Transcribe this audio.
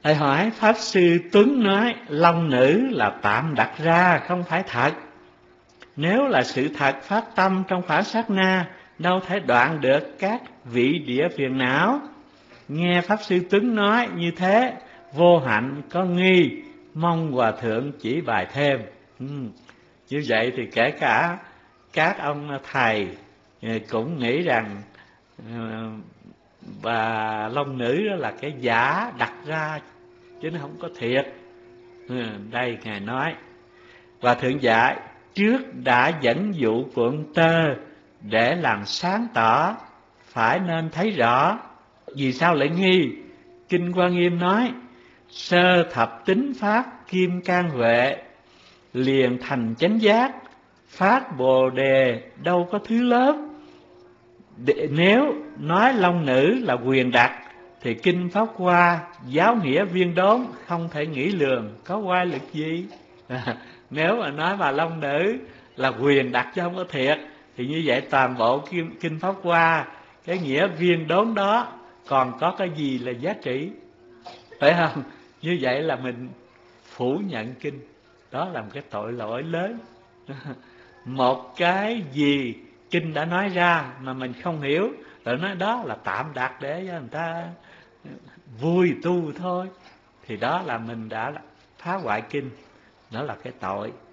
Thầy hỏi Pháp Sư Tuấn nói long nữ là tạm đặt ra, không phải thật. Nếu là sự thật phát tâm trong khoảng sát na, đâu thể đoạn được các vị địa phiền não. Nghe Pháp Sư Tuấn nói như thế, vô hạnh có nghi, mong Hòa Thượng chỉ bài thêm. Như vậy thì kể cả các ông thầy cũng nghĩ rằng bà long nữ đó là cái giả đặt ra, chứ nó không có thiệt. Đây Ngài nói, Hòa Thượng dạy trước đã dẫn dụ cuộn tơ để làm sáng tỏ, phải nên thấy rõ. Vì sao lại nghi? Kinh Quan Nghiêm nói sơ thập tính pháp kim can huệ, liền thành chánh giác, phát bồ đề đâu có thứ lớn. Nếu nói long nữ là quyền đặt thì kinh Pháp Hoa giáo nghĩa viên đốn không thể nghĩ lường có oai lực gì. Nếu mà nói bà long nữ là quyền đặt chứ không có thiệt, thì như vậy toàn bộ kinh Pháp Hoa cái nghĩa viên đốn đó còn có cái gì là giá trị, phải không? Như vậy là mình phủ nhận kinh, đó là một cái tội lỗi lớn. Một cái gì kinh đã nói ra mà mình không hiểu, rồi nói đó là tạm đặt để cho người ta vui tu thôi, thì đó là mình đã phá hoại kinh, đó là cái tội.